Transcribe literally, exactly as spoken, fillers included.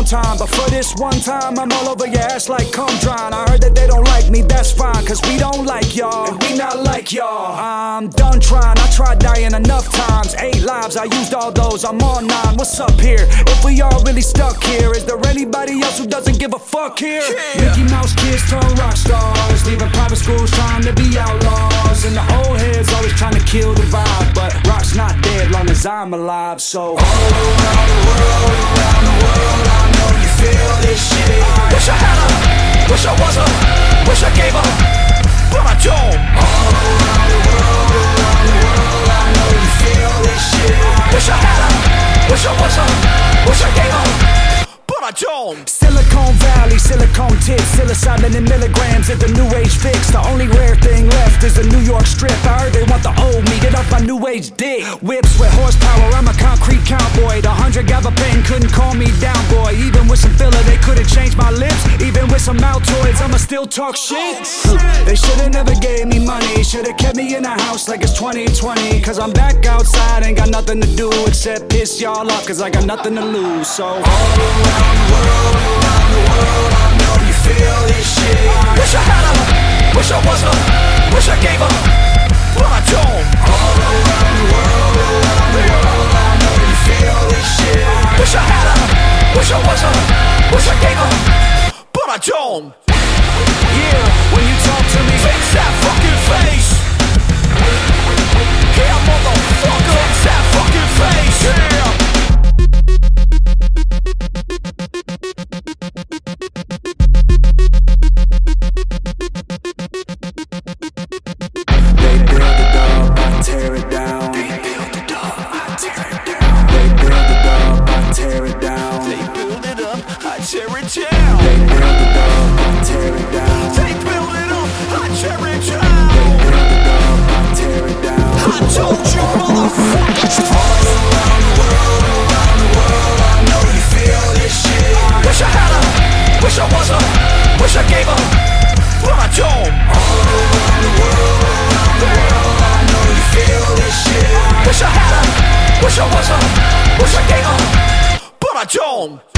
time, but for this one time I'm all over your ass like cum drying. I heard that they don't like me, that's fine, cause we don't like y'all, and we not like y'all. I'm done trying, I tried dying enough times. Eight lives, I used all those, I'm on nine. What's up here? If we all really stuck here, is there anybody else who doesn't give a fuck here? Yeah. Mickey Mouse kids turn rock stars, leaving private schools trying to be outlaws, and the old heads always trying to kill the vibe, but rock's not dead long as I'm alive. So all around the world, around the world, I know you feel this shit. Wish I had her, wish I was her, wish I gave her, but I don't. All around the world, around the world, I know you feel this shit. Wish I had her, wish I was her, wish I gave her, but I don't. Silicon Valley, silicone tits, psilocybin in milligrams is the new age fix. The only rare thing left is the New York strip. I heard they want the old me, get off my new age dick. Whips with horsepower, I'm a concrete cowboy. The hundred gabapentin couldn't calm me down, boy. Even with some filler, they couldn't change my lips. Even with some Altoids, I'ma still talk shit. They should've never gave me money, should've kept me in the house like it's twenty twenty. Cause I'm back outside, ain't got nothing to do except piss y'all off, cause I got nothing to lose. So all around the world, around the world, I know you feel this shit. Wish I had her, wish I was her, wish I gave her, but I don't. All around the world, around the world, I know you feel this shit. Wish I had her, wish I was her, wish I gave her, but I don't. Yeah, when you talk to me, fix that fucking face. Yeah, motherfucker, fix that fucking face. Yeah. Tear it down. They build it up, I tear it down. They build it up, I tear it down. They build it up, I tear it down. I told you, motherfuckers. All around the world, around the world, I know you feel this shit. Wish I had her, wish I was her, wish I gave her, but I don't. All around the world, around the world, I know you feel this shit. Wish I had her, wish I was her, wish I gave her, but I don't.